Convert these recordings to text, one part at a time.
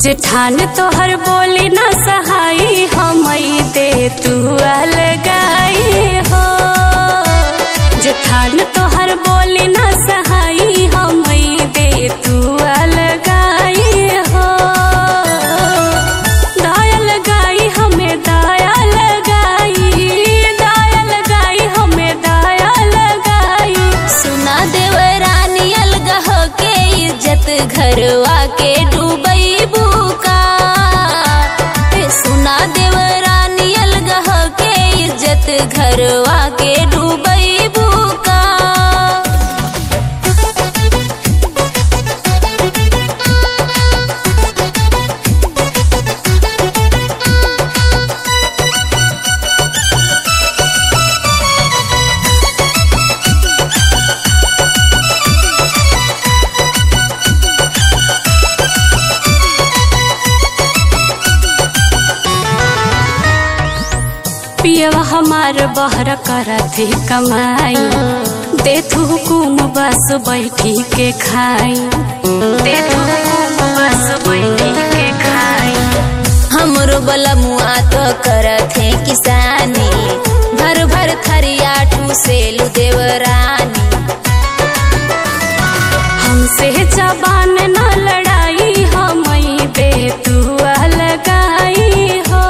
जेठान तोहर बोली न सहाई हमई दे तू अलगाई हो। जेठान तोहर बोली न सहाई हमई दे तू अलगाई हो। दाया लगाई हमें दाया लगाई, दाया लगाई हमें दाया लगाई। सुना देवरानी अलगा हो के इज्जत घरवा के डूबई बुका। सुना देवरानी अलगा हो के इज्जत घरवा के डूबई बुका। पियवा हमार बहर करथे कमाई, देथु हुकुम बस बैठी के खाई, देथु हुकुम बस बैठी के खाई। हमरो बलमुआ तो करथे किसानी, भर भर थरिया ठूसेलु देवरानी। हमसे जबान न लड़ाई हमई दे तू अलगाई हो।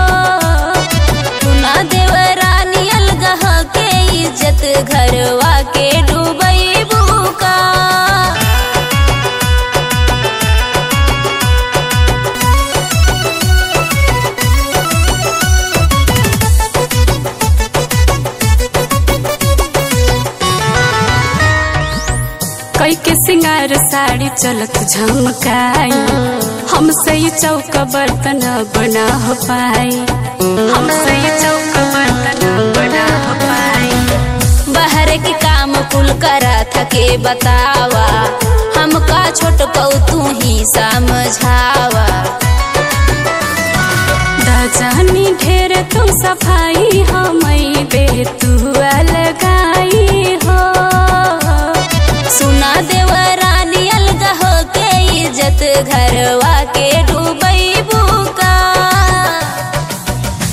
सुना देवरानी अलगा हो के इज्जत घरवा के डूबई बुका। कई के सिंगार साड़ी चलत झमकाई, हमसे ही चौक बर्तन बना हो पाई, हमसे ही चौक बर्तन बना हो पाई। बाहर के काम कुल करा थके बतावा, हमका छोट कौ तू ही समझावा। दाजानी ढेर तू सफाई हम